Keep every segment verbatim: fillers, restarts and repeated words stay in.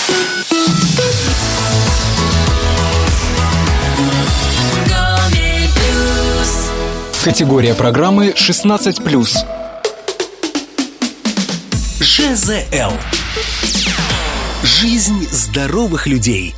Категория программы шестнадцать плюс. ЖЗЛ. Жизнь здоровых людей.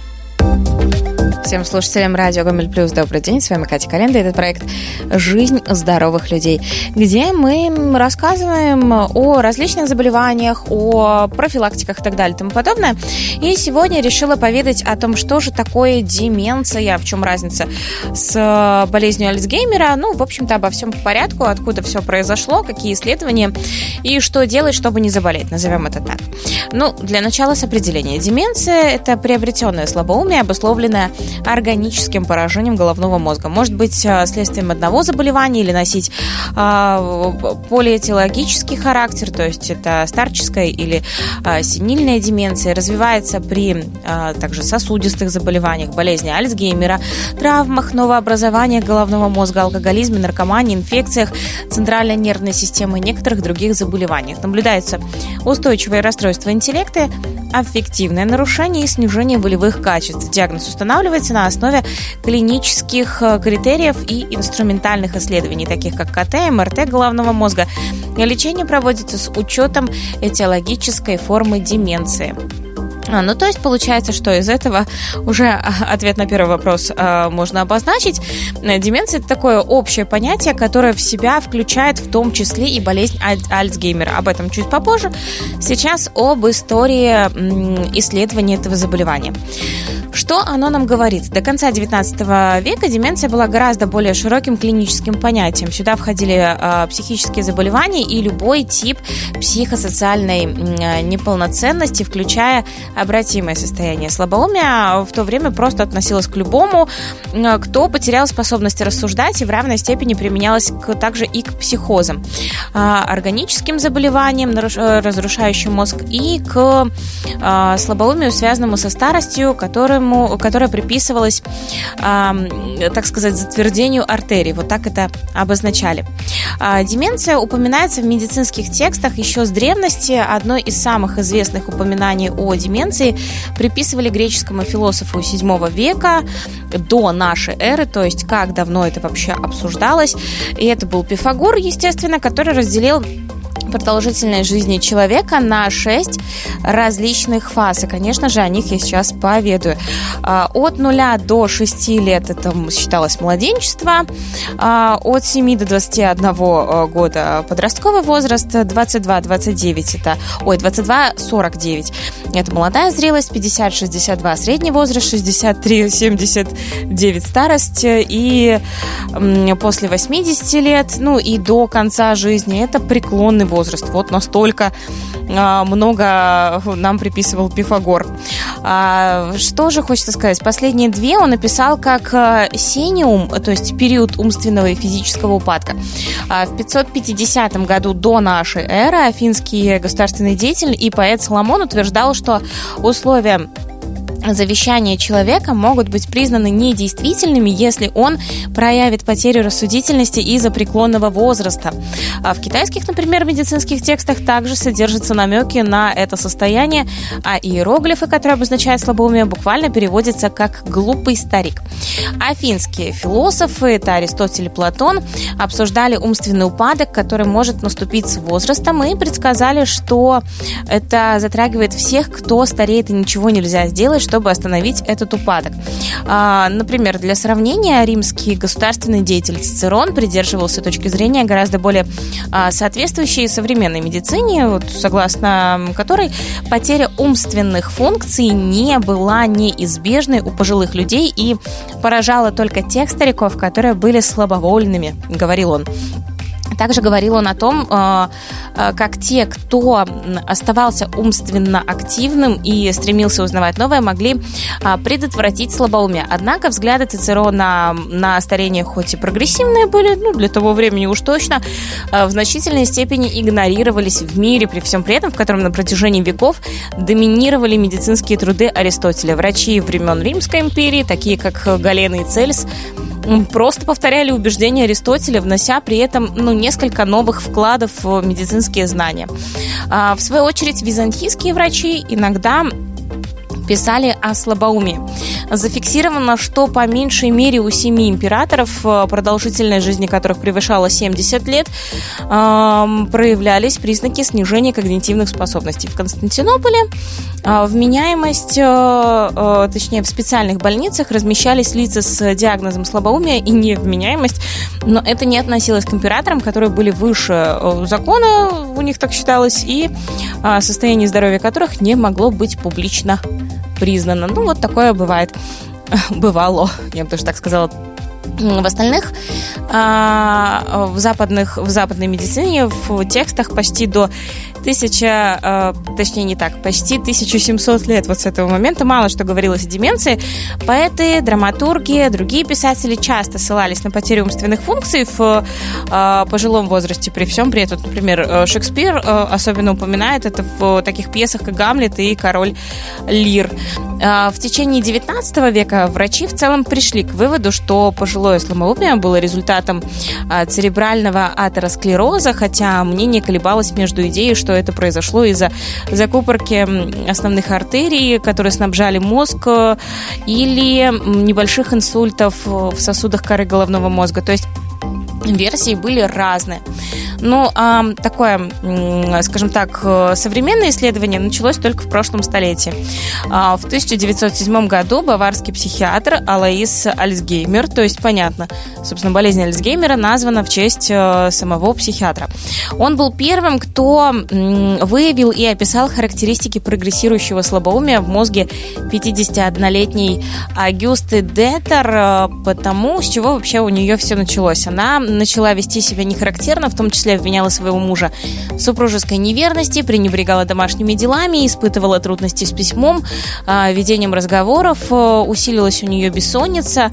Всем слушателям радио Гомель Плюс добрый день, с вами Катя Календа. Это проект «Жизнь здоровых людей», где мы рассказываем о различных заболеваниях, о профилактиках и так далее и тому подобное. И сегодня решила поведать о том, что же такое деменция, в чем разница с болезнью Альцгеймера. Ну, в общем-то, обо всем по порядку, откуда все произошло, какие исследования и что делать, чтобы не заболеть, назовем это так. Ну, для начала с определения. Деменция – это приобретенное слабоумие, обусловленное органическим поражением головного мозга. Может быть следствием одного заболевания или носить э, полиэтиологический характер, то есть это старческая или э, сенильная деменция. Развивается при э, также сосудистых заболеваниях, болезни Альцгеймера, травмах, новообразованиях головного мозга, алкоголизме, наркомании, инфекциях центральной нервной системы и некоторых других заболеваниях. Наблюдается устойчивое расстройство интеллекта, аффективное нарушение и снижение волевых качеств. Диагноз устанавливается на основе клинических критериев и инструментальных исследований, таких как ка тэ, эм эр тэ головного мозга. Лечение проводится с учетом этиологической формы деменции. А, ну, то есть получается, что из этого уже ответ на первый вопрос э, можно обозначить. Деменция – это такое общее понятие, которое в себя включает в том числе и болезнь Аль- Альцгеймера. Об этом чуть попозже. Сейчас об истории м, исследования этого заболевания. Что оно нам говорит? До конца девятнадцатого века деменция была гораздо более широким клиническим понятием. Сюда входили э, психические заболевания и любой тип психосоциальной э, неполноценности, включая обратимое состояние. Слабоумие в то время просто относилось к любому, э, кто потерял способность рассуждать, и в равной степени применялось к, также и к психозам, э, органическим заболеваниям, наруш, разрушающим мозг, и к э, слабоумию, связанному со старостью, которым которая приписывалась, э, так сказать, затвердению артерий. Вот так это обозначали. Э, деменция упоминается в медицинских текстах еще с древности. Одно из самых известных упоминаний о деменции приписывали греческому философу седьмого века до нашей эры, то есть как давно это вообще обсуждалось. И это был Пифагор, естественно, который разделил продолжительность жизни человека на шесть различных фаз. И, конечно же, о них я сейчас поведаю. От нуля до шести лет это считалось младенчество, от семи до двадцати одного года подростковый возраст, двадцать два двадцать девять это, ой, двадцать два сорок девять это молодая зрелость, пятьдесят шестьдесят два средний возраст, шестьдесят три семьдесят девять старость, и после восьмидесяти лет, ну и до конца жизни это преклонный возраст. Вот настолько а, много нам приписывал Пифагор. А, что же хочется сказать? Последние две он написал как сениум, то есть период умственного и физического упадка. А, в пятьсот пятидесятом году до нашей эры афинский государственный деятель и поэт Соломон утверждал, что условия завещания человека могут быть признаны недействительными, если он проявит потерю рассудительности из-за преклонного возраста. А в китайских, например, медицинских текстах также содержатся намеки на это состояние, а иероглифы, которые обозначают слабоумие, буквально переводятся как «глупый старик». Афинские философы, это Аристотель и Платон, обсуждали умственный упадок, который может наступить с возрастом, и предсказали, что это затрагивает всех, кто стареет и ничего нельзя сделать, чтобы остановить этот упадок. А, например, для сравнения, римский государственный деятель Цицерон придерживался точки зрения гораздо более а, соответствующей современной медицине, вот, согласно которой потеря умственных функций не была неизбежной у пожилых людей и поражала только тех стариков, которые были слабовольными, говорил он. Также говорил он о том, как те, кто оставался умственно активным и стремился узнавать новое, могли предотвратить слабоумие. Однако взгляды Цицерона на старение хоть и прогрессивные были, ну, для того времени уж точно, в значительной степени игнорировались в мире, при всем при этом, в котором на протяжении веков доминировали медицинские труды Аристотеля. Врачи времен Римской империи, такие как Гален и Цельс, просто повторяли убеждения Аристотеля, внося при этом ну, несколько новых вкладов в медицинские знания. В свою очередь, византийские врачи иногда писали о слабоумии. Зафиксировано, что по меньшей мере у семи императоров, продолжительность жизни которых превышала семьдесят лет, проявлялись признаки снижения когнитивных способностей. В Константинополе вменяемость, точнее, в специальных больницах размещались лица с диагнозом слабоумия и невменяемость, но это не относилось к императорам, которые были выше закона, у них так считалось, и состояние здоровья которых не могло быть публично признано. Ну, вот такое бывает. Бывало, я бы тоже так сказала. В остальных, в западных, в западной медицине, в текстах почти до тысяча, точнее не так, почти тысяча семьсот лет вот с этого момента мало что говорилось о деменции. Поэты, драматурги, другие писатели часто ссылались на потерю умственных функций в пожилом возрасте при всем при этом. Например, Шекспир особенно упоминает это в таких пьесах, как «Гамлет» и «Король Лир». В течение девятнадцатого века врачи в целом пришли к выводу, что пожилое слабоумие было результатом церебрального атеросклероза, хотя мнение колебалось между идеей, что это произошло из-за закупорки основных артерий, которые снабжали мозг, или небольших инсультов в сосудах коры головного мозга. То есть версии были разные. Ну, а такое, скажем так, современное исследование началось только в прошлом столетии. В тысяча девятьсот седьмом году баварский психиатр Алоис Альцгеймер, то есть, понятно, собственно, болезнь Альцгеймера названа в честь самого психиатра. Он был первым, кто выявил и описал характеристики прогрессирующего слабоумия в мозге пятидесятиоднолетней Агюсты Детер, потому с чего вообще у нее все началось. Она начала вести себя нехарактерно, в том числе обвиняла своего мужа в супружеской неверности, пренебрегала домашними делами, испытывала трудности с письмом, ведением разговоров, усилилась у нее бессонница,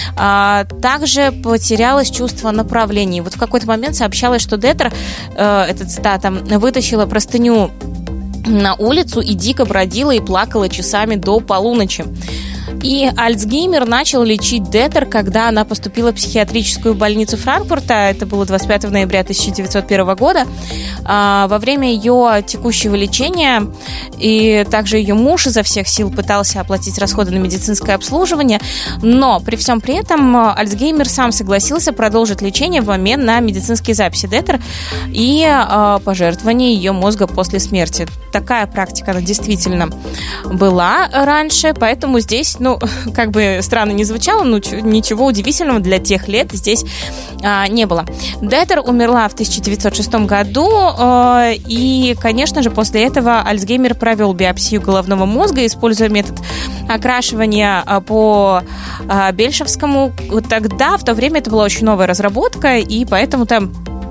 также потерялось чувство направления. Вот в какой-то момент сообщалось, что Детер, эта цитата, вытащила простыню на улицу и дико бродила и плакала часами до полуночи. И Альцгеймер начал лечить Детер, когда она поступила в психиатрическую больницу Франкфурта. Это было двадцать пятого ноября тысяча девятьсот первого года. Во время ее текущего лечения и также ее муж изо всех сил пытался оплатить расходы на медицинское обслуживание, но при всем при этом Альцгеймер сам согласился продолжить лечение в обмен на медицинские записи Детер и пожертвование ее мозга после смерти. Такая практика, она действительно была раньше, поэтому здесь, ну, как бы странно не звучало, но ничего удивительного для тех лет здесь а, не было. Детер умерла в тысяча девятьсот шестом году, а, и, конечно же, после этого Альцгеймер провел биопсию головного мозга, используя метод окрашивания а, по а, Бельшевскому. Тогда, в то время, это была очень новая разработка, и поэтому-то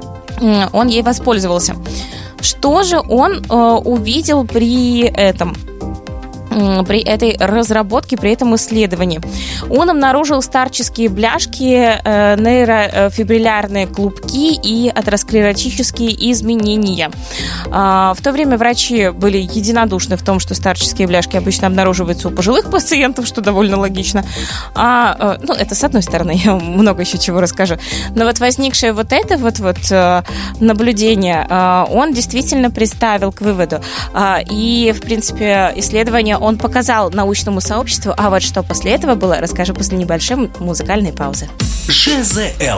он ей воспользовался. Что же он э, увидел при этом? При этой разработке, при этом исследовании? Он обнаружил старческие бляшки, э, нейрофибриллярные клубки и атеросклеротические изменения. А, в то время врачи были единодушны в том, что старческие бляшки обычно обнаруживаются у пожилых пациентов, что довольно логично. А, э, ну, это с одной стороны, я много еще чего расскажу. Но вот возникшее вот это вот, вот э, наблюдение, э, он действительно приставил к выводу. Э, и, в принципе, исследование он показал научному сообществу, а вот что после этого было, расскажу после небольшой музыкальной паузы. ЖЗЛ.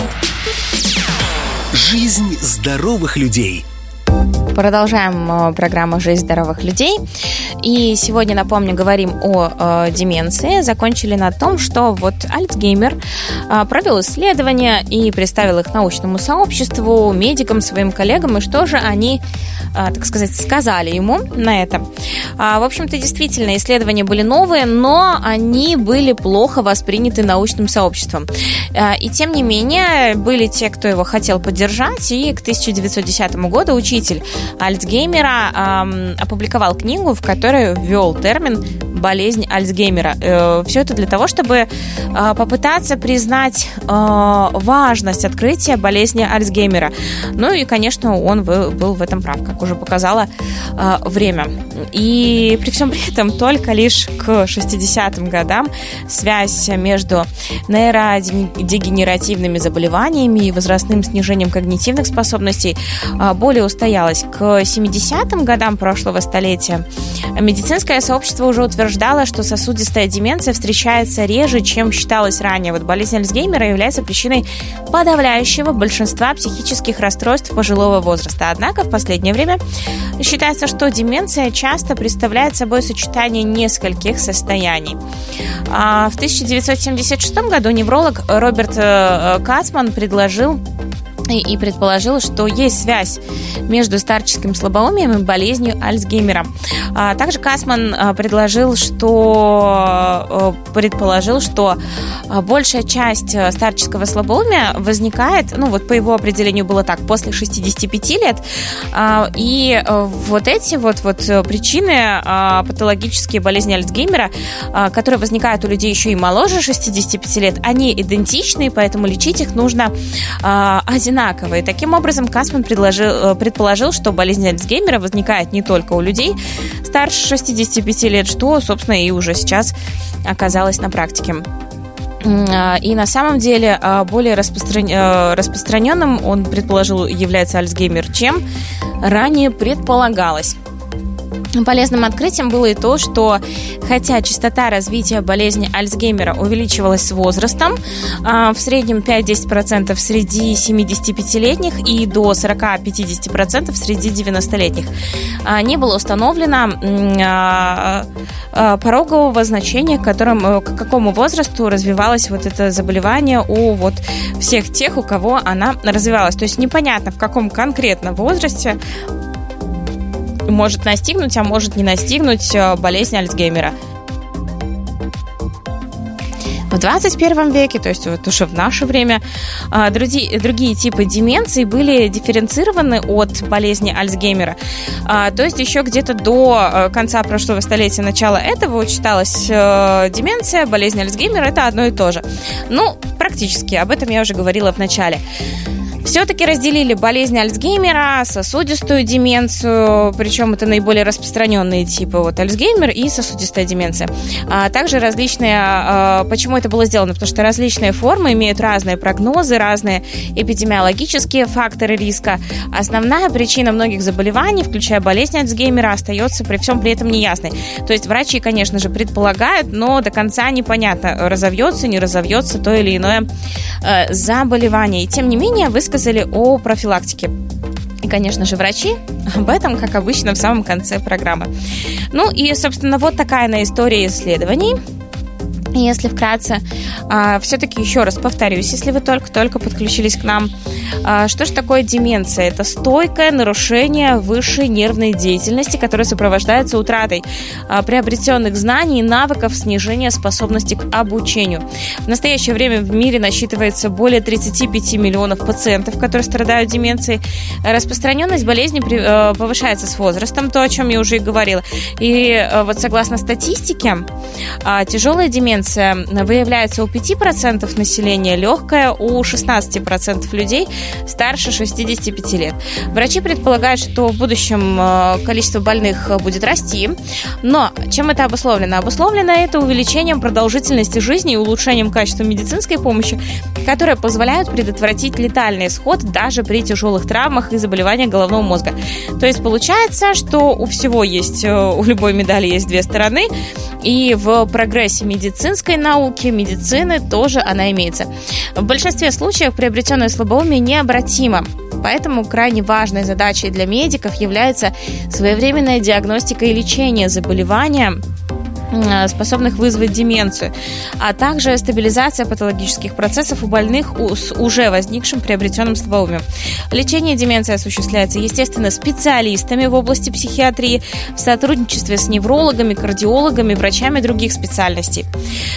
Жизнь здоровых людей. Продолжаем программу «Жизнь здоровых людей». И сегодня, напомню, говорим о э, деменции. Закончили на том, что вот Альцгеймер э, провел исследования и представил их научному сообществу, медикам, своим коллегам. И что же они, э, так сказать, сказали ему на это? А, в общем-то, действительно, исследования были новые, но они были плохо восприняты научным сообществом. А, и тем не менее, были те, кто его хотел поддержать. И к тысяча девятьсот десятому году учитель Альцгеймера э, опубликовал книгу, в которой ввел термин «болезнь Альцгеймера». Э, все это для того, чтобы э, попытаться признать э, важность открытия болезни Альцгеймера. Ну и, конечно, он был в этом прав, как уже показало э, время. И при всем при этом только лишь к шестидесятым годам связь между нейродегенеративными заболеваниями и возрастным снижением когнитивных способностей э, более устоялась. К семидесятым годам прошлого столетия медицинское сообщество уже утверждало, утверждала, что сосудистая деменция встречается реже, чем считалось ранее. Вот болезнь Альцгеймера является причиной подавляющего большинства психических расстройств пожилого возраста. Однако в последнее время считается, что деменция часто представляет собой сочетание нескольких состояний. В тысяча девятьсот семьдесят шестом году невролог Роберт Кацман предложил и предположил, что есть связь между старческим слабоумием и болезнью Альцгеймера. Также Кацман предложил, что предположил, что большая часть старческого слабоумия возникает, ну вот по его определению было так, после шестидесяти пяти лет. И вот эти вот, вот причины, патологические болезни Альцгеймера, которые возникают у людей еще и моложе шестидесяти пяти лет, они идентичны, поэтому лечить их нужно одинаково. Одинаковые. Таким образом, Кацман предложил, предположил, что болезнь Альцгеймера возникает не только у людей старше шестидесяти пяти лет, что, собственно, и уже сейчас оказалось на практике. И на самом деле более распростран... распространенным, он предположил, является Альцгеймер, чем ранее предполагалось. Полезным открытием было и то, что хотя частота развития болезни Альцгеймера увеличивалась с возрастом, в среднем пять-десять процентов среди семидесятипятилетних и до сорок-пятьдесят процентов среди девяностолетних, не было установлено порогового значения, к, которому, к какому возрасту развивалось вот это заболевание у вот всех тех, у кого она развивалась. То есть непонятно, в каком конкретно возрасте может настигнуть, а может не настигнуть болезнь Альцгеймера. В двадцать первом веке, то есть вот уже в наше время, другие, другие типы деменции были дифференцированы от болезни Альцгеймера. То есть еще где-то до конца прошлого столетия, начала этого считалась деменция, болезнь Альцгеймера – это одно и то же. Ну, практически, об этом я уже говорила в начале. Все-таки разделили болезнь Альцгеймера, сосудистую деменцию, причем это наиболее распространенные типы, вот Альцгеймер и сосудистая деменция. А также различные, а, почему это было сделано? Потому что различные формы имеют разные прогнозы, разные эпидемиологические факторы риска. Основная причина многих заболеваний, включая болезнь Альцгеймера, остается при всем при этом неясной. То есть врачи, конечно же, предполагают, но до конца непонятно, разовьется, не разовьется то или иное э, заболевание. И тем не менее, вы сказали о профилактике. И, конечно же, врачи об этом, как обычно, в самом конце программы. Ну и, собственно, вот такая на история исследований. Если вкратце, все-таки еще раз повторюсь, если вы только-только подключились к нам, что же такое деменция? Это стойкое нарушение высшей нервной деятельности, которое сопровождается утратой приобретенных знаний и навыков, снижения способности к обучению. В настоящее время в мире насчитывается более тридцать пять миллионов пациентов, которые страдают деменцией. Распространенность болезни повышается с возрастом, то, о чем я уже и говорила. И вот согласно статистике, тяжелая деменция выявляется у пяти процентов населения, легкая у шестнадцати процентов людей старше шестидесяти пяти лет. Врачи предполагают, что в будущем количество больных будет расти. Но чем это обусловлено? Обусловлено это увеличением продолжительности жизни и улучшением качества медицинской помощи, которые позволяют предотвратить летальный исход даже при тяжелых травмах и заболеваниях головного мозга. То есть получается, что у всего есть, у любой медали есть две стороны, и в прогрессе медицинской науки, медицины тоже она имеется. В большинстве случаев приобретенное слабоумие необратимо. Поэтому крайне важной задачей для медиков является своевременная диагностика и лечение заболевания, способных вызвать деменцию, а также стабилизация патологических процессов у больных с уже возникшим приобретенным слабоумием. Лечение деменции осуществляется, естественно, специалистами в области психиатрии в сотрудничестве с неврологами, кардиологами, врачами других специальностей.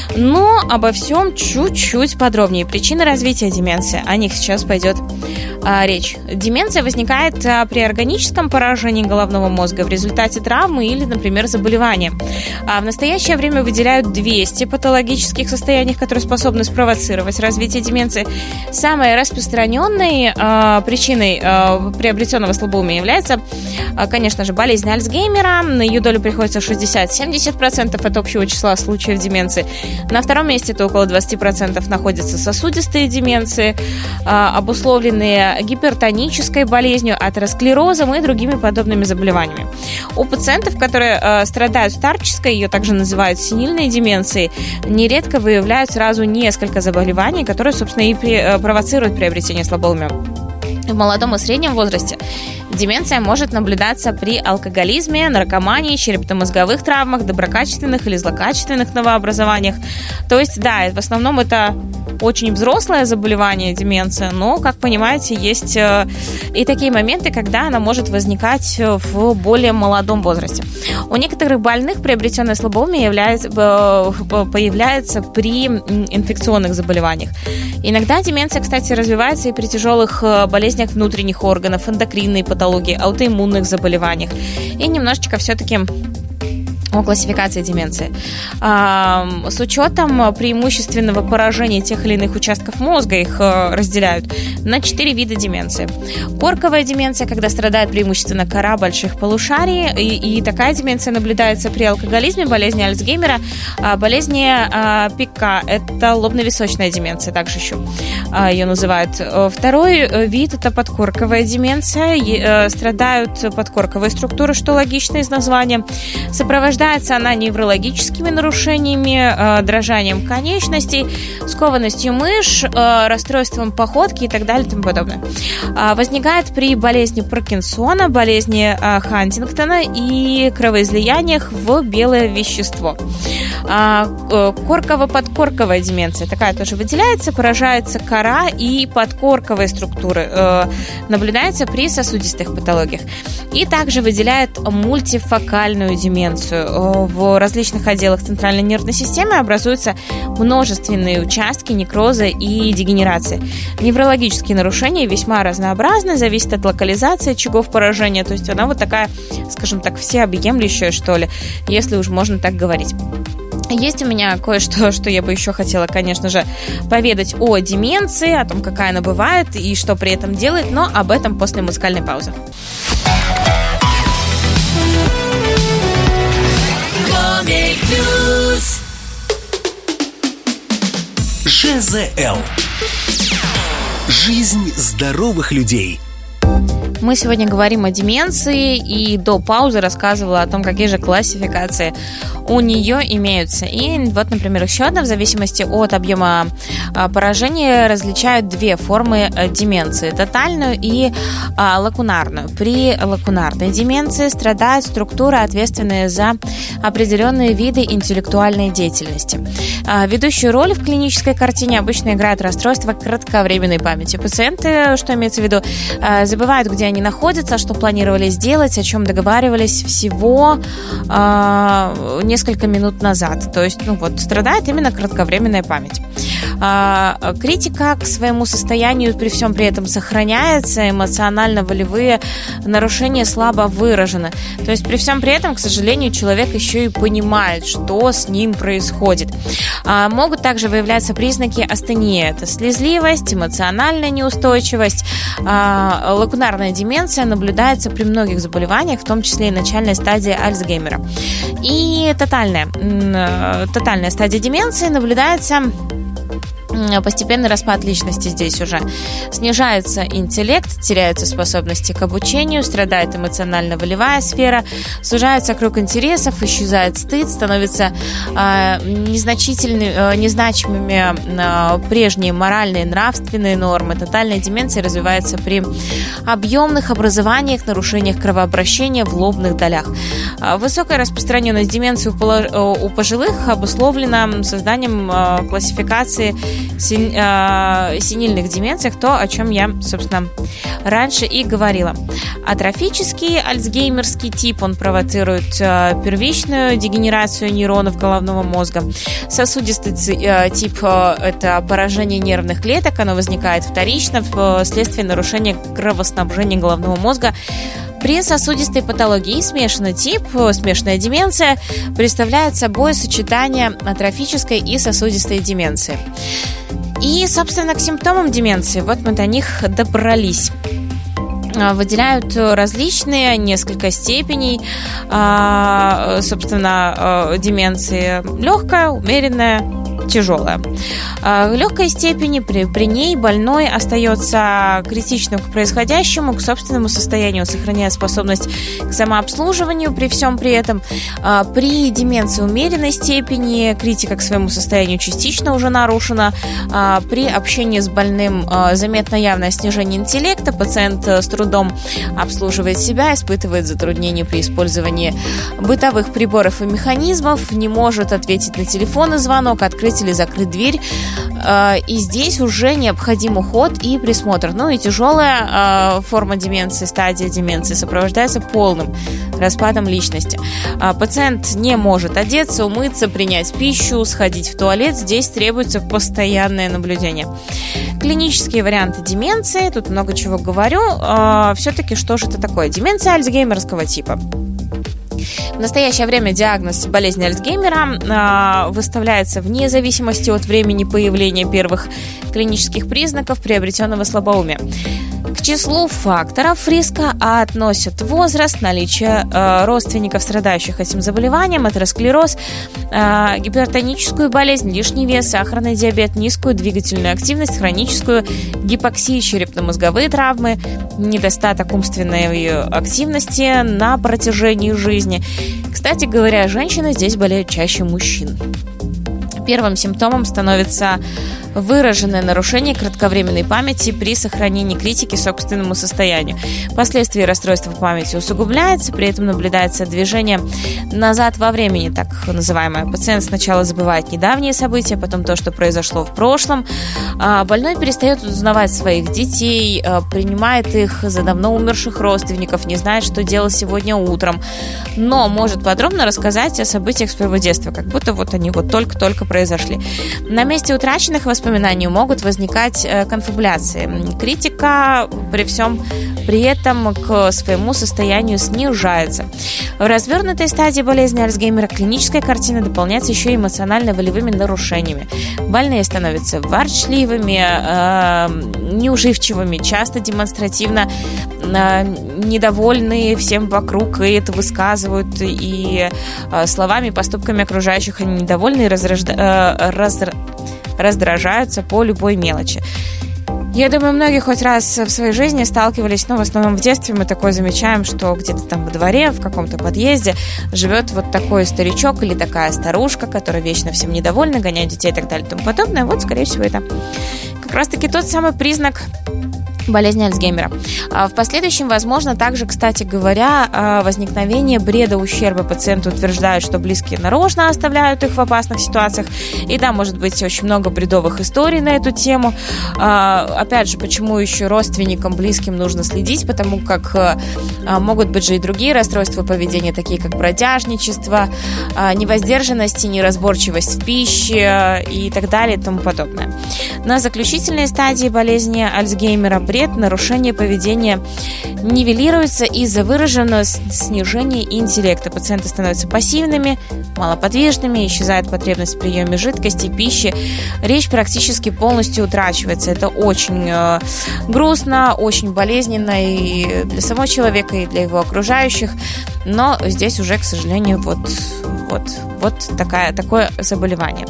Но обо всем чуть-чуть подробнее. Причины развития деменции, о них сейчас пойдет а, речь. Деменция возникает а, при органическом поражении головного мозга в результате травмы или, например, заболевания. А в В настоящее время выделяют двести патологических состояний, которые способны спровоцировать развитие деменции. Самой распространенной э, причиной э, приобретенного слабоумия является, э, конечно же, болезнь Альцгеймера. На ее долю приходится шестьдесят-семьдесят процентов от общего числа случаев деменции. На втором месте это около двадцать процентов находятся сосудистые деменции, э, обусловленные гипертонической болезнью, атеросклерозом и другими подобными заболеваниями. У пациентов, которые страдают старческой, ее также называют сенильной деменцией, нередко выявляют сразу несколько заболеваний, которые, собственно, и провоцируют приобретение слабого ума. В молодом и среднем возрасте деменция может наблюдаться при алкоголизме, наркомании, черепно-мозговых травмах, доброкачественных или злокачественных новообразованиях. То есть, да, в основном это очень взрослое заболевание, деменция, но, как понимаете, есть и такие моменты, когда она может возникать в более молодом возрасте. У некоторых больных приобретенное слабоумие является, появляется при инфекционных заболеваниях. Иногда деменция, кстати, развивается и при тяжелых болезнях внутренних органов, эндокринной патологии, аутоиммунных заболеваниях. И немножечко все-таки о классификации деменции. С учетом преимущественного поражения тех или иных участков мозга, их разделяют на четыре вида деменции. Корковая деменция, когда страдает преимущественно кора больших полушарий, и, и такая деменция наблюдается при алкоголизме, болезни Альцгеймера, болезни Пика, это лобно-височная деменция, также еще ее называют. Второй вид – это подкорковая деменция, страдают подкорковые структуры, что логично из названия, сопровождается Сопровождается она неврологическими нарушениями, дрожанием конечностей, скованностью мышц, расстройством походки и так далее и тому подобное. Возникает при болезни Паркинсона, болезни Хантингтона и кровоизлияниях в белое вещество. Корково-подкорковая деменция такая тоже выделяется, поражается кора и подкорковые структуры, наблюдается при сосудистых патологиях. И также выделяет мультифокальную деменцию. В различных отделах центральной нервной системы образуются множественные участки некроза и дегенерации. Неврологические нарушения весьма разнообразны, зависят от локализации очагов поражения, то есть она вот такая, скажем так, всеобъемлющая, что ли, если уж можно так говорить. Есть у меня кое-что, что я бы еще хотела, конечно же, поведать о деменции, о том, какая она бывает и что при этом делает, но об этом после музыкальной паузы. ЖЗЛ. Жизнь здоровых людей. Мы сегодня говорим о деменции, и до паузы рассказывала о том, какие же классификации у нее имеются. И вот, например, еще одна, в зависимости от объема поражения, различают две формы деменции – тотальную и лакунарную. При лакунарной деменции страдают структуры, ответственные за определенные виды интеллектуальной деятельности. Ведущую роль в клинической картине обычно играют расстройства кратковременной памяти. Пациенты, что имеется в виду, забывают, где они находятся, что планировали сделать, о чем договаривались всего э, несколько минут назад. То есть, ну вот, страдает именно кратковременная память. Э, критика к своему состоянию при всем при этом сохраняется, эмоционально-волевые нарушения слабо выражены. То есть, при всем при этом, к сожалению, человек еще и понимает, что с ним происходит. Э, могут также выявляться признаки астении. Это слезливость, эмоциональная неустойчивость, э, лакунарная деменция наблюдается при многих заболеваниях, в том числе и начальной стадии Альцгеймера. И тотальная, тотальная стадия деменции наблюдается постепенный распад личности здесь уже. Снижается интеллект, теряются способности к обучению, страдает эмоционально-волевая сфера, сужается круг интересов, исчезает стыд, становятся э, незначительными, э, незначимыми э, прежние моральные, нравственные нормы. Тотальная деменция развивается при объемных образованиях, нарушениях кровообращения в лобных долях. Высокая распространенность деменции у пожилых обусловлена созданием э, классификации сенильных деменциях, то, о чем я, собственно, раньше и говорила. Атрофический альцгеймерский тип, он провоцирует первичную дегенерацию нейронов головного мозга. Сосудистый тип – это поражение нервных клеток, оно возникает вторично вследствие нарушения кровоснабжения головного мозга. При сосудистой патологии смешанный тип, смешанная деменция, представляет собой сочетание атрофической и сосудистой деменции. И, собственно, к симптомам деменции, вот мы до них добрались. Выделяют различные, несколько степеней, собственно, деменции. Легкая, умеренная, тяжелая. В легкой степени при, при ней больной остается критичным к происходящему, к собственному состоянию, сохраняя способность к самообслуживанию при всем при этом. При деменции умеренной степени критика к своему состоянию частично уже нарушена. При общении с больным заметно явное снижение интеллекта, пациент с трудом обслуживает себя, испытывает затруднения при использовании бытовых приборов и механизмов, не может ответить на телефонный звонок, открыть или закрыть дверь. И здесь уже необходим уход и присмотр. Ну и тяжелая форма деменции, стадия деменции сопровождается полным распадом личности. Пациент не может одеться, умыться, принять пищу, сходить в туалет. Здесь требуется постоянное наблюдение. Клинические варианты деменции, тут много чего говорю. Все-таки что же это такое? Деменция альцгеймерского типа. В настоящее время диагноз болезни Альцгеймера э, выставляется вне зависимости от времени появления первых клинических признаков приобретенного слабоумия. К числу факторов риска относят возраст, наличие э, родственников, страдающих этим заболеванием, атеросклероз, э, гипертоническую болезнь, лишний вес, сахарный диабет, низкую двигательную активность, хроническую гипоксию, черепно-мозговые травмы, недостаток умственной активности на протяжении жизни. Кстати говоря, женщины здесь болеют чаще мужчин. Первым симптомом становится выраженное нарушение кратковременной памяти при сохранении критики собственному состоянию. Впоследствии расстройство памяти усугубляется, при этом наблюдается движение назад во времени, так называемое. Пациент сначала забывает недавние события, потом то, что произошло в прошлом. Больной перестает узнавать своих детей, принимает их за давно умерших родственников, не знает, что делал сегодня утром, но может подробно рассказать о событиях своего детства, как будто вот они вот только-только произошли. На месте утраченных воспоминаний могут возникать конфабуляции. Критика при всем при этом к своему состоянию снижается. В развернутой стадии болезни Альцгеймера клиническая картина дополняется еще и эмоционально-волевыми нарушениями. Больные становятся ворчливыми, э, неуживчивыми, часто демонстративно э, недовольны всем вокруг, и это высказывают, и э, словами, поступками окружающих они недовольны и разрожда, э, раз, раздражаются по любой мелочи. Я думаю, многие хоть раз в своей жизни сталкивались, но в основном в детстве мы такое замечаем, что где-то там во дворе, в каком-то подъезде живет вот такой старичок или такая старушка, которая вечно всем недовольна, гоняет детей и так далее и тому подобное. Вот, скорее всего, это как раз-таки тот самый признак болезни Альцгеймера. В последующем, возможно, также, кстати говоря, возникновение бреда, ущерба. Пациенты утверждают, что близкие нарочно оставляют их в опасных ситуациях. И да, может быть очень много бредовых историй на эту тему. Опять же, почему еще родственникам, близким нужно следить, потому как могут быть же и другие расстройства поведения, такие как бродяжничество, невоздержанность, неразборчивость в пище и так далее и тому подобное. На заключительной стадии болезни Альцгеймера бред, нарушение поведения нивелируется из-за выраженного снижения интеллекта. Пациенты становятся пассивными, малоподвижными, исчезает потребность в приеме жидкости, пищи. Речь практически полностью утрачивается. Это очень э, грустно, очень болезненно и для самого человека, и для его окружающих. Но здесь уже, к сожалению, вот, вот, вот такая, такое заболевание.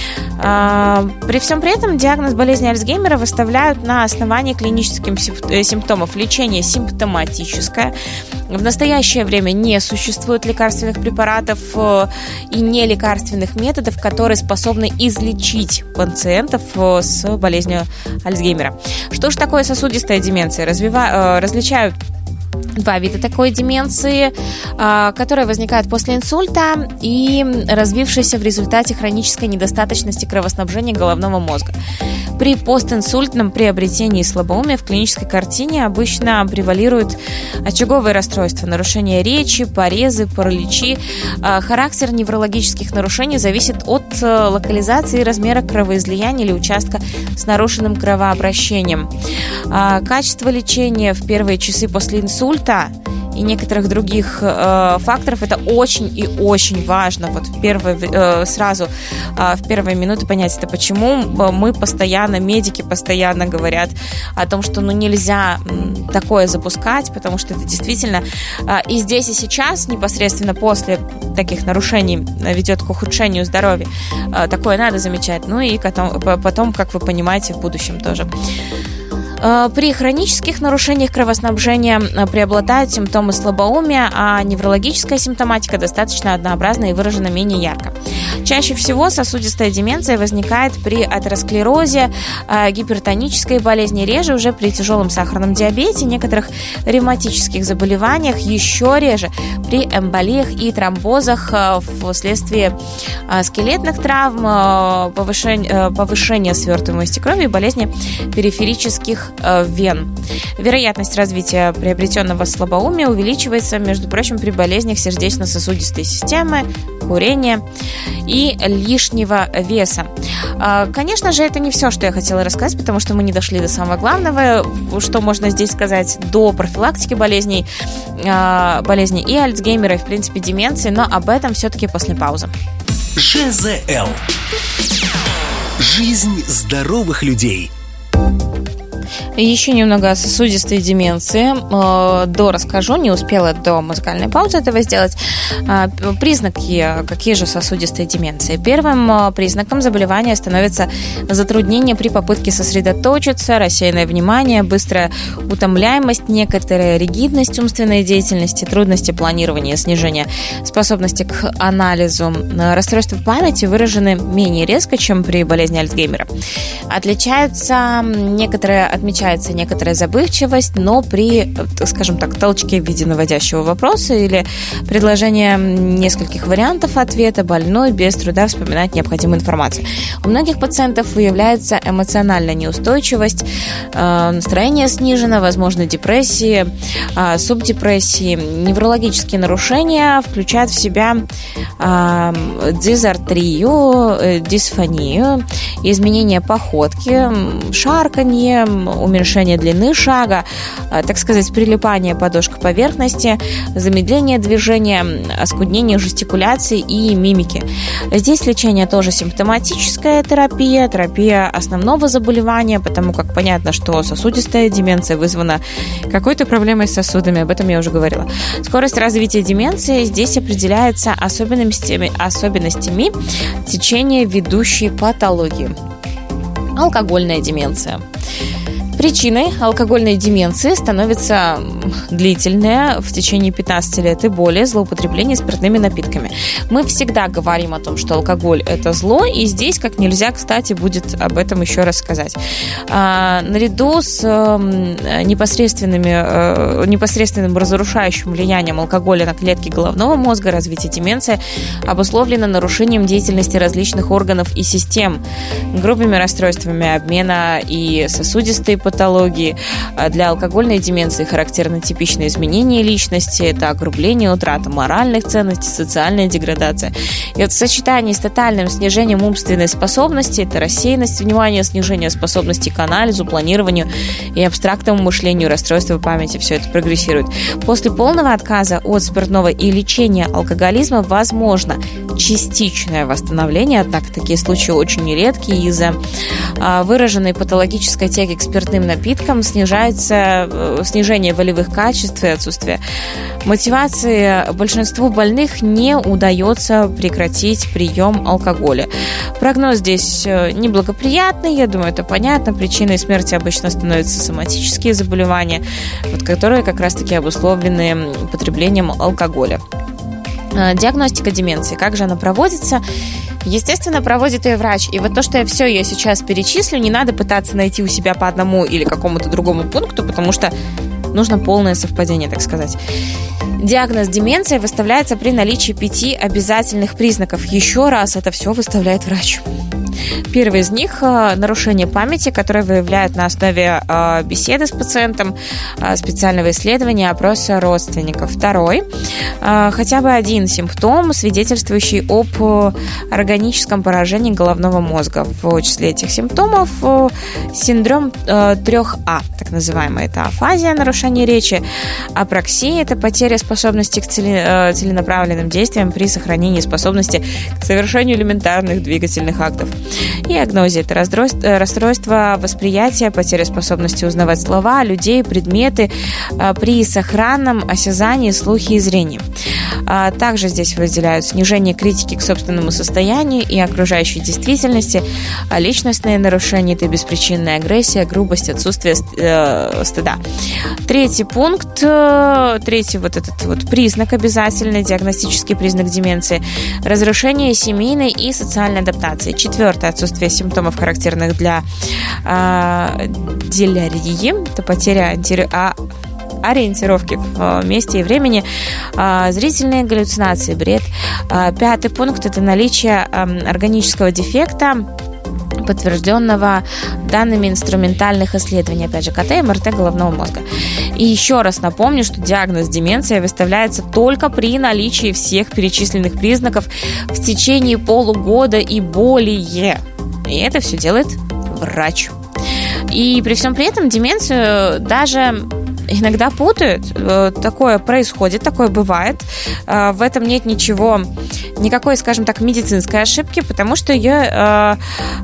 При всем при этом диагноз болезни Альцгеймера выставляют на основании клинических симптомов. Лечение симптоматическое. В настоящее время не существует лекарственных препаратов и нелекарственных методов, которые способны излечить пациентов с болезнью Альцгеймера. Что же такое сосудистая деменция? Развива... Различают два вида такой деменции, которая возникает после инсульта и развившаяся в результате хронической недостаточности кровоснабжения головного мозга. При постинсультном приобретении слабоумия в клинической картине обычно превалируют очаговые расстройства, нарушения речи, порезы, параличи. Характер неврологических нарушений зависит от локализации и размера кровоизлияния или участка с нарушенным кровообращением. Качество лечения в первые часы после инсульта и некоторых других э, факторов. Это очень и очень важно. Вот в первые, э, сразу э, в первые минуты понять, это почему мы постоянно, медики постоянно говорят о том, что ну, нельзя такое запускать, потому что это действительно э, и здесь, и сейчас, непосредственно после таких нарушений ведет к ухудшению здоровья. Э, такое надо замечать. Ну и потом, потом, как вы понимаете, в будущем тоже. При хронических нарушениях кровоснабжения преобладают симптомы слабоумия, а неврологическая симптоматика достаточно однообразна и выражена менее ярко. Чаще всего сосудистая деменция возникает при атеросклерозе, гипертонической болезни, реже уже при тяжелом сахарном диабете, некоторых ревматических заболеваниях, еще реже при эмболиях и тромбозах вследствие скелетных травм, повышения, повышения свертываемости крови и болезни периферических вен. Вероятность развития приобретенного слабоумия увеличивается, между прочим, при болезнях сердечно-сосудистой системы, курения и лишнего веса. Конечно же, это не все, что я хотела рассказать, потому что мы не дошли до самого главного, что можно здесь сказать до профилактики болезней, болезней и Альцгеймера, и, в принципе, деменции, но об этом все-таки после паузы. ЖЗЛ. Жизнь здоровых людей. Еще немного о сосудистой деменции. До расскажу, не успела до музыкальной паузы этого сделать. Признаки, какие же сосудистой деменции? Первым признаком заболевания становится затруднение при попытке сосредоточиться, рассеянное внимание, быстрая утомляемость, некоторая ригидность умственной деятельности, трудности планирования, снижение способности к анализу. Расстройства памяти выражены менее резко, чем при болезни Альцгеймера. Отличаются некоторые Отмечается некоторая забывчивость, но при, скажем так, толчке в виде наводящего вопроса или предложения нескольких вариантов ответа больной без труда вспоминать необходимую информацию. У многих пациентов выявляется эмоциональная неустойчивость, настроение снижено, возможно, депрессии, субдепрессии. Неврологические нарушения включают в себя дизартрию, дисфонию, изменение походки, шарканье, уменьшение длины шага, так сказать, прилипание подошв к поверхности, замедление движения, оскуднение жестикуляции и мимики. Здесь лечение тоже симптоматическая терапия, терапия основного заболевания, потому как понятно, что сосудистая деменция вызвана какой-то проблемой с сосудами, об этом я уже говорила. Скорость развития деменции здесь определяется особенностями, особенностями течения ведущей патологии. Алкогольная деменция. Причиной алкогольной деменции становится длительное в течение пятнадцати лет и более злоупотребление спиртными напитками. Мы всегда говорим о том, что алкоголь – это зло, и здесь как нельзя, кстати, будет об этом еще раз сказать. А, наряду с а, непосредственными, а, непосредственным разрушающим влиянием алкоголя на клетки головного мозга развитие деменции обусловлено нарушением деятельности различных органов и систем, грубыми расстройствами обмена и сосудистой патологии. Для алкогольной деменции характерны типичные изменения личности, это огрубление, утрата моральных ценностей, социальная деградация. И вот в сочетании с тотальным снижением умственной способности, это рассеянность внимания, снижение способностей к анализу, планированию и абстрактному мышлению, расстройство памяти, все это прогрессирует. После полного отказа от спиртного и лечения алкоголизма возможно частичное восстановление, однако такие случаи очень редкие. Из-за выраженной патологической тяги к спиртным напиткам снижается снижение волевых качеств и отсутствие мотивации. Большинству больных не удается прекратить прием алкоголя. Прогноз здесь неблагоприятный, я думаю, это понятно. Причиной смерти обычно становятся соматические заболевания, вот, которые как раз-таки обусловлены употреблением алкоголя. Диагностика деменции. Как же она проводится? Естественно, проводит ее врач. И вот то, что я все ее сейчас перечислю, не надо пытаться найти у себя по одному или какому-то другому пункту, потому что нужно полное совпадение, так сказать. Диагноз деменции выставляется при наличии пяти обязательных признаков. Еще раз, это все выставляет врач. Первый из них – нарушение памяти, которое выявляют на основе беседы с пациентом, специального исследования, опроса родственников. Второй – хотя бы один симптом, свидетельствующий об органическом поражении головного мозга. В числе этих симптомов синдром трех А, так называемая, это афазия, нарушение речи, апраксия – это потеря способности к целенаправленным действиям при сохранении способности к совершению элементарных двигательных актов. И агнозия – это расстройство восприятия, потеря способности узнавать слова, людей, предметы при сохранном осязании, слухе и зрении. Также здесь выделяют снижение критики к собственному состоянию и окружающей действительности, личностные нарушения – это беспричинная агрессия, грубость, отсутствие стыда. Третий пункт, третий вот этот вот признак обязательный, диагностический признак деменции – разрушение семейной и социальной адаптации. Четвертое – отсутствие симптомов, характерных для э, делярии, это потеря антери... ориентировки в месте и времени, зрительные галлюцинации, бред. Пятый пункт – это наличие органического дефекта, подтвержденного данными инструментальных исследований, опять же, КТ и МРТ головного мозга. И еще раз напомню, что диагноз деменция выставляется только при наличии всех перечисленных признаков в течение полугода и более. И это все делает врач. И при всем при этом деменцию даже иногда путают. Такое происходит, такое бывает. В этом нет ничего, никакой, скажем так, медицинской ошибки, потому что ее...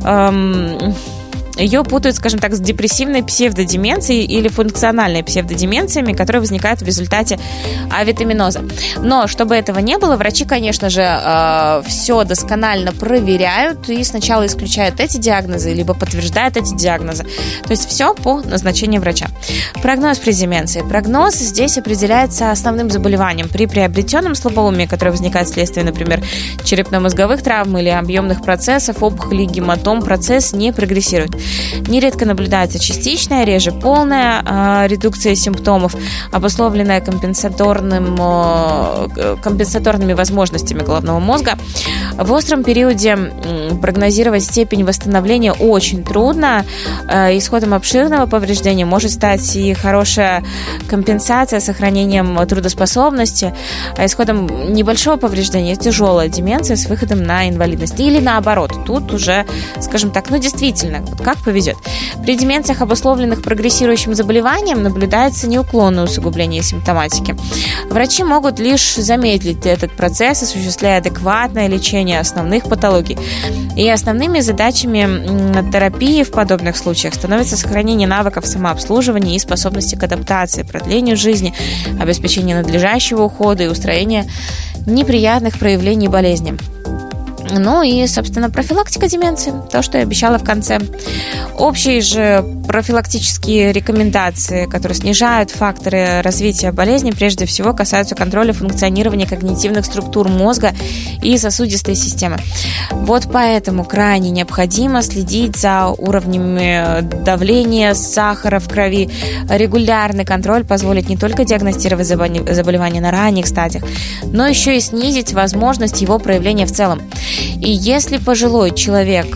Ее путают, скажем так, с депрессивной псевдодеменцией или функциональной псевдодеменциями, которые возникают в результате авитаминоза. Но чтобы этого не было, врачи, конечно же, э, все досконально проверяют и сначала исключают эти диагнозы, либо подтверждают эти диагнозы. То есть все по назначению врача. Прогноз при деменции. Прогноз здесь определяется основным заболеванием. При приобретенном слабоумии, которое возникает вследствие, например, черепно-мозговых травм или объемных процессов, опухолей, гематом, процесс не прогрессирует. Нередко наблюдается частичная, реже полная э, редукция симптомов, обусловленная компенсаторным, э, компенсаторными возможностями головного мозга. В остром периоде э, прогнозировать степень восстановления очень трудно. Э, исходом обширного повреждения может стать и хорошая компенсация с сохранением трудоспособности, а исходом небольшого повреждения тяжелая деменция с выходом на инвалидность. Или наоборот, тут уже, скажем так, ну действительно, как повезет. При деменциях, обусловленных прогрессирующим заболеванием, наблюдается неуклонное усугубление симптоматики. Врачи могут лишь замедлить этот процесс, осуществляя адекватное лечение основных патологий. И основными задачами терапии в подобных случаях становится сохранение навыков самообслуживания и способности к адаптации, продлению жизни, обеспечение надлежащего ухода и устранение неприятных проявлений болезни. Ну и, собственно, профилактика деменции, то, что я обещала в конце. Общие же профилактические рекомендации, которые снижают факторы развития болезни, прежде всего касаются контроля функционирования когнитивных структур мозга и сосудистой системы. Вот поэтому крайне необходимо следить за уровнями давления, сахара в крови. Регулярный контроль позволит не только диагностировать заболевание на ранних стадиях, но еще и снизить возможность его проявления в целом. И если пожилой человек,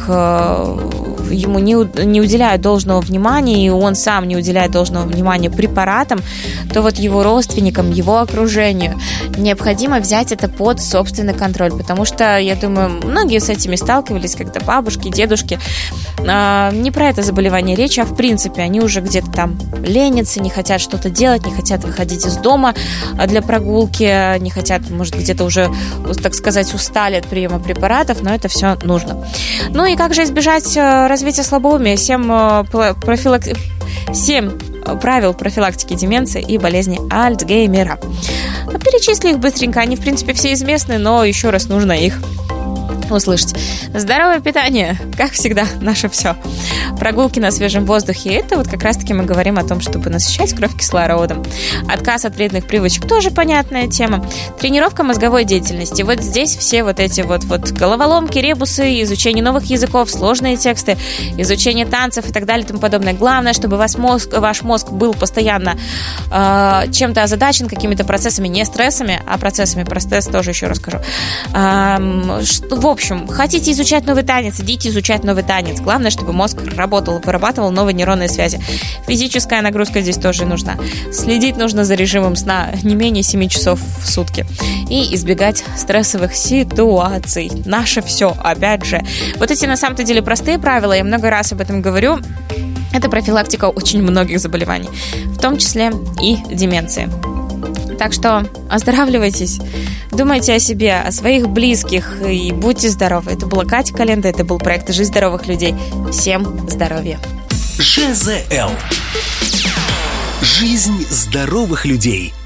ему не, не уделяют должного внимания, и он сам не уделяет должного внимания препаратам, то вот его родственникам, его окружению необходимо взять это под собственный контроль, потому что, я думаю, многие с этими сталкивались, когда бабушки, дедушки, э, не про это заболевание речь, а в принципе они уже где-то там ленятся, не хотят что-то делать, не хотят выходить из дома для прогулки, не хотят, может, где-то уже, так сказать, устали от приема препаратов, но это все нужно. Ну и как же избежать развития слабоумия? Семь, профилак... Семь правил профилактики деменции и болезни Альцгеймера. Перечисли их быстренько, они, в принципе, все известны, но еще раз нужно их услышать. Здоровое питание, как всегда, наше все. Прогулки на свежем воздухе. Это вот как раз-таки мы говорим о том, чтобы насыщать кровь кислородом. Отказ от вредных привычек тоже понятная тема. Тренировка мозговой деятельности. Вот здесь все вот эти вот, вот головоломки, ребусы, изучение новых языков, сложные тексты, изучение танцев и так далее и тому подобное. Главное, чтобы ваш мозг, ваш мозг был постоянно э, чем-то озадачен, какими-то процессами, не стрессами, а процессами. Про стресс тоже еще расскажу. Э, что, в общем, хотите изучать новый танец, идите изучать новый танец. Главное, чтобы мозг работал, вырабатывал новые нейронные связи. Физическая нагрузка здесь тоже нужна. Следить нужно за режимом сна не менее семи часов в сутки. И избегать стрессовых ситуаций. Наше все, опять же. Вот эти на самом-то деле простые правила, я много раз об этом говорю. Это профилактика очень многих заболеваний, в том числе и деменции. Так что оздоравливайтесь, думайте о себе, о своих близких и будьте здоровы. Это была Катя Календа, это был проект «Жизнь здоровых людей». Всем здоровья. ЖЗЛ. Жизнь здоровых людей.